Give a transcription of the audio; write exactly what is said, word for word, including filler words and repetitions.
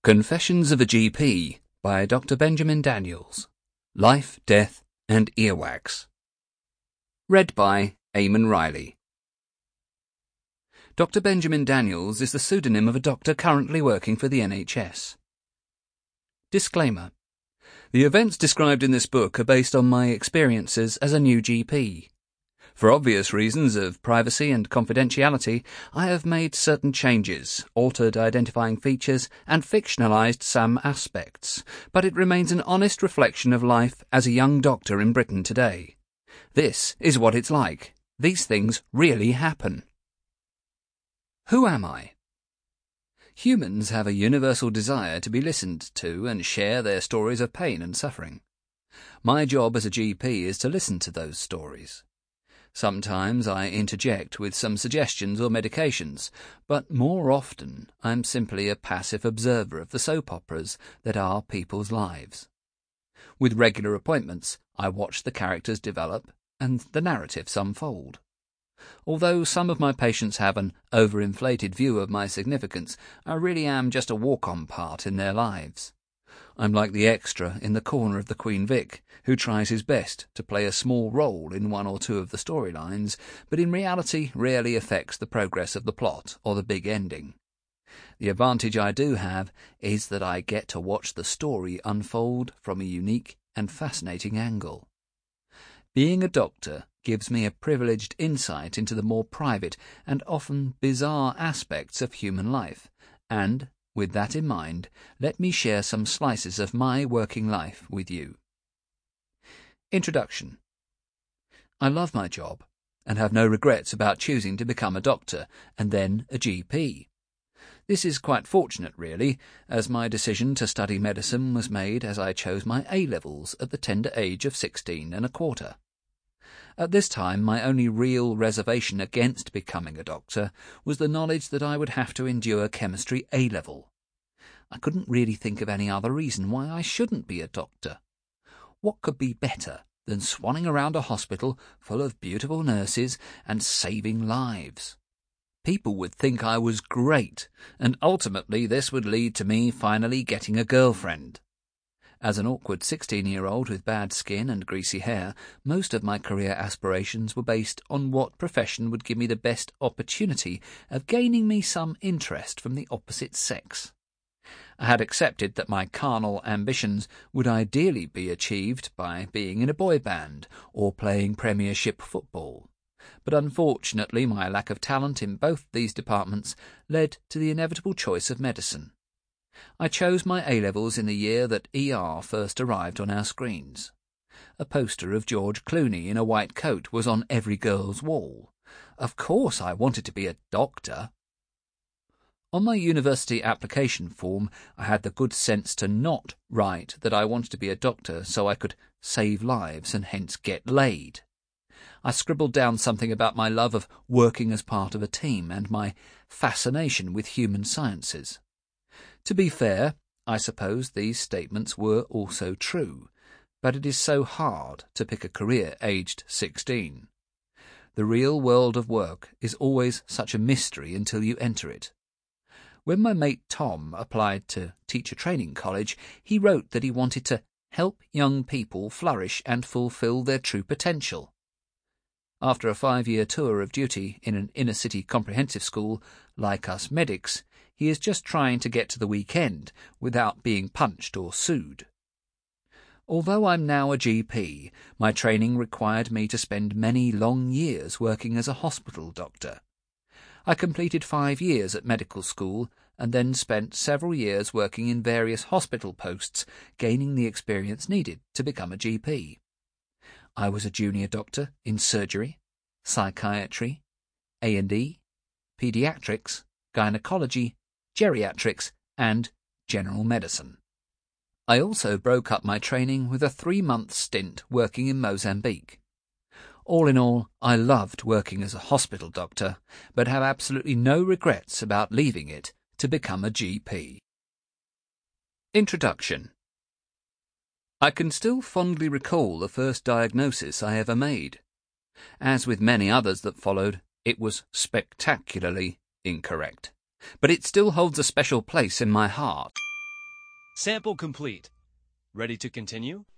Confessions of a G P by Doctor Benjamin Daniels. Life, Death and Earwax. Read by Eamon Riley. Doctor Benjamin Daniels is the pseudonym of a doctor currently working for the N H S. Disclaimer. The events described in this book are based on my experiences as a new G P. For obvious reasons of privacy and confidentiality, I have made certain changes, altered identifying features, and fictionalised some aspects, but it remains an honest reflection of life as a young doctor in Britain today. This is what it's like. These things really happen. Who am I? Humans have a universal desire to be listened to and share their stories of pain and suffering. My job as a G P is to listen to those stories. Sometimes I interject with some suggestions or medications, but more often I'm simply a passive observer of the soap operas that are people's lives. With regular appointments, I watch the characters develop and the narratives unfold. Although some of my patients have an overinflated view of my significance, I really am just a walk-on part in their lives. I'm like the extra in the corner of the Queen Vic, who tries his best to play a small role in one or two of the storylines, but in reality rarely affects the progress of the plot or the big ending. The advantage I do have is that I get to watch the story unfold from a unique and fascinating angle. Being a doctor gives me a privileged insight into the more private and often bizarre aspects of human life, and, with that in mind, let me share some slices of my working life with you. Introduction. I love my job and have no regrets about choosing to become a doctor and then a G P. This is quite fortunate, really, as my decision to study medicine was made as I chose my A-levels at the tender age of sixteen and a quarter. At this time, my only real reservation against becoming a doctor was the knowledge that I would have to endure chemistry A-level. I couldn't really think of any other reason why I shouldn't be a doctor. What could be better than swanning around a hospital full of beautiful nurses and saving lives? People would think I was great, and ultimately this would lead to me finally getting a girlfriend. As an awkward sixteen-year-old with bad skin and greasy hair, most of my career aspirations were based on what profession would give me the best opportunity of gaining me some interest from the opposite sex. I had accepted that my carnal ambitions would ideally be achieved by being in a boy band or playing Premiership football, but unfortunately my lack of talent in both these departments led to the inevitable choice of medicine. I chose my A-levels in the year that E R first arrived on our screens. A poster of George Clooney in a white coat was on every girl's wall. Of course I wanted to be a doctor. On my university application form, I had the good sense to not write that I wanted to be a doctor so I could save lives and hence get laid. I scribbled down something about my love of working as part of a team and my fascination with human sciences. To be fair, I suppose these statements were also true, but it is so hard to pick a career aged sixteen. The real world of work is always such a mystery until you enter it. When my mate Tom applied to Teacher Training College, he wrote that he wanted to help young people flourish and fulfil their true potential. After a five-year tour of duty in an inner-city comprehensive school, like us medics, he is just trying to get to the weekend without being punched or sued. Although I'm now a G P, my training required me to spend many long years working as a hospital doctor. I completed five years at medical school and then spent several years working in various hospital posts, gaining the experience needed to become a G P. I was a junior doctor in surgery, psychiatry, A and E, paediatrics, gynecology, geriatrics, and general medicine. I also broke up my training with a three-month stint working in Mozambique. All in all, I loved working as a hospital doctor, but have absolutely no regrets about leaving it to become a G P. Introduction. I can still fondly recall the first diagnosis I ever made. As with many others that followed, it was spectacularly incorrect, but it still holds a special place in my heart. Sample complete. Ready to continue?